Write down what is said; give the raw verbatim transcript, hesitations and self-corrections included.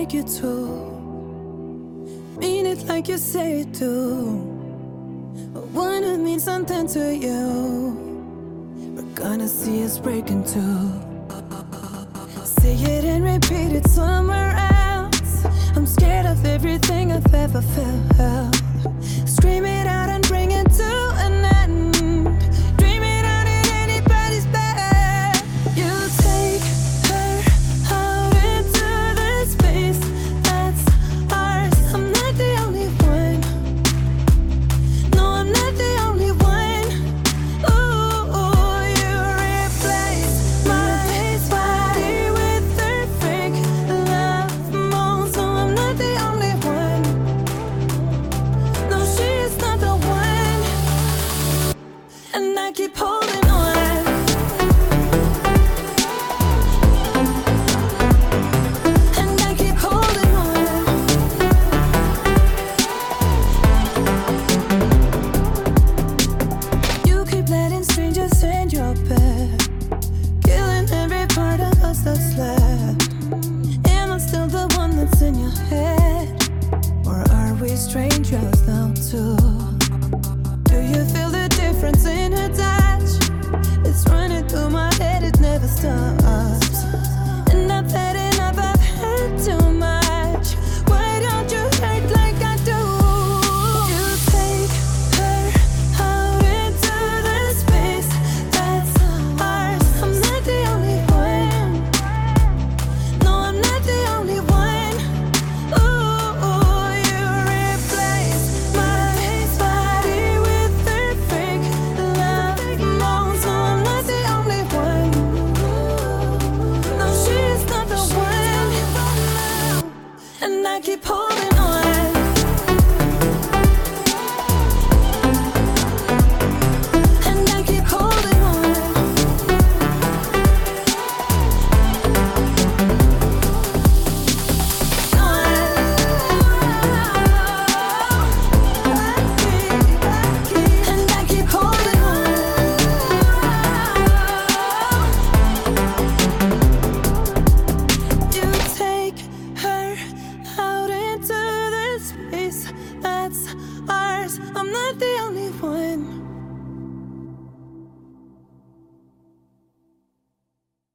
like you do. Mean it like you say it do. I wanna mean something to you. We're gonna see us breaking too. Say it and repeat it somewhere else. I'm scared of everything I've ever felt. Scream it out and bring it to an end. Dream it out in anybody's bed. You take her out into the space that's ours. I'm not the only one. No, I'm not the only one. Ooh, you replace my body with her fake love moans. No, I'm not the only one. No, she is not the one. And I keep holding on. And I keep holding on. You keep letting strangers in your bed, killing every part of us that's left. Am I still the one that's in your head? Or are we strangers now too? Do you feel the difference in her touch? It's running through my head, it never stops. And I've had enough, I've had too much. Why don't you hurt like I do? You take her out into the space that's ours. I'm not the only one. No, I'm not the only one. Ooh, you replace my body with her fake love moans. No, I'm not the only one. No, she is not the one. And I keep holding